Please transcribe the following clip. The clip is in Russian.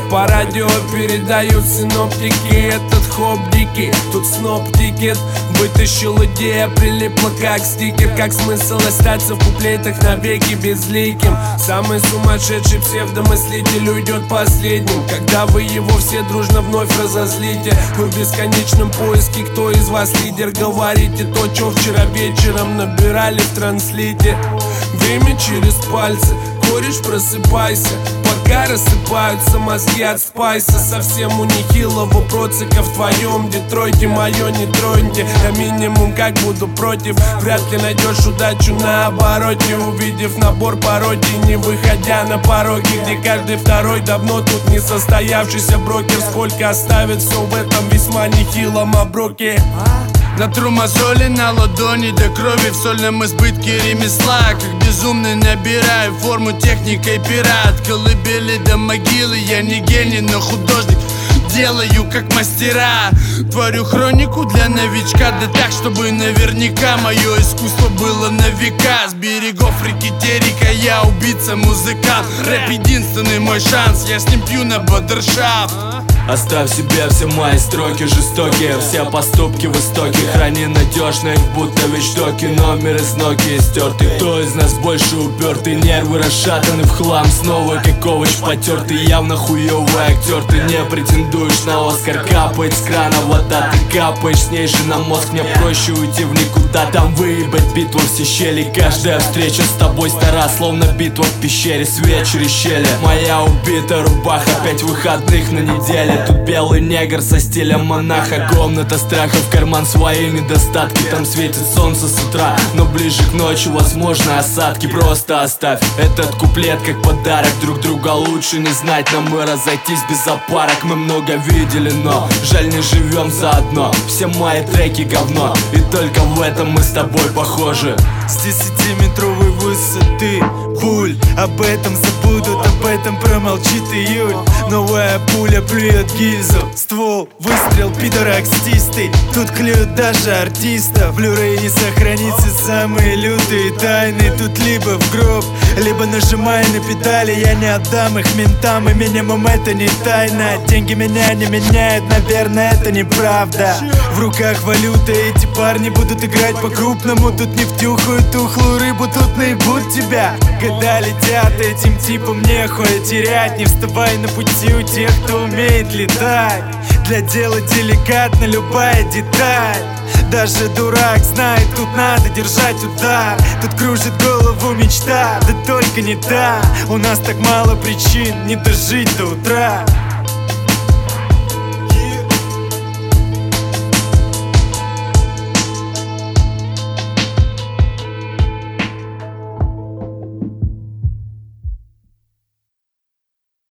По радио передают синоптики, этот хоп дикий, тут сноп-тикет. Вытащил идея, прилипла как стикер. Как смысл остаться в куплетах навеки безликим? Самый сумасшедший псевдомыслитель уйдет последним, когда вы его все дружно вновь разозлите. Вы в бесконечном поиске, кто из вас лидер? Говорите то, что вчера вечером набирали в транслите. Время через пальцы, кореш, просыпайся, пока рассыпаются мозги от спайса. Совсем у нехилого процика в твоем Детройте. Мое не троньте, я минимум как буду против. Вряд ли найдешь удачу на обороте, увидев набор пародий, не выходя на пороги, где каждый второй давно тут не состоявшийся брокер. Сколько оставит все в этом весьма нехилом оброке. Натру мозоли на ладони до крови в сольном избытке ремесла. Как безумный набираю форму техникой пират. Колыбели до могилы, я не гений, но художник. Делаю как мастера, творю хронику для новичка. Да так, чтобы наверняка мое искусство было на века. С берегов реки Терека я убийца, музыкант. Рэп единственный мой шанс, я с ним пью на бодершафт. Оставь себе все мои строки жестокие, все поступки в истоке. Храни надежно их, будто вещдоки. Номер из Nokia стертый. Кто из нас больше упертый? Нервы расшатаны в хлам, снова как овощ потертый. Явно хуёвый актер, ты не претендуешь на Оскар. Капает с крана вода, ты капаешь с ней же на мозг. Мне проще уйти в никуда, там выебать битву все щели. Каждая встреча с тобой стара, словно битва в пещере. Свет через щели, моя убита рубаха, 5 выходных на неделе. Тут белый негр со стилем монаха. Комната страха, в карман свои недостатки. Там светит солнце с утра, но ближе к ночи возможно осадки. Просто оставь этот куплет как подарок. Друг друга лучше не знать, нам и разойтись без опарок. Мы много видели, но жаль не живем заодно. Все мои треки говно, и только в этом мы с тобой похожи. С 10-метровой высоты пуль, об этом забудут, об этом промолчит июль. Новая пуля плюет гильзу, ствол, выстрел, пидоракстистый. Тут клюют даже артиста. В Blu-ray сохранится самые лютые тайны. Тут либо в гроб, либо нажимай на педали. Я не отдам их ментам, и минимум это не тайна. Деньги меня не меняют, наверное, это неправда. В руках валюта, эти парни будут играть по-крупному. Тут не втюхают тухлую рыбу, тут наебут тебя. Года летят, этим типам нехуй терять. Не вставай на пути у тех, кто умеет летать. Для дела деликатна любая деталь. Даже дурак знает, тут надо держать удар. Тут кружит голову мечта, да только не та. У нас так мало причин не дожить до утра.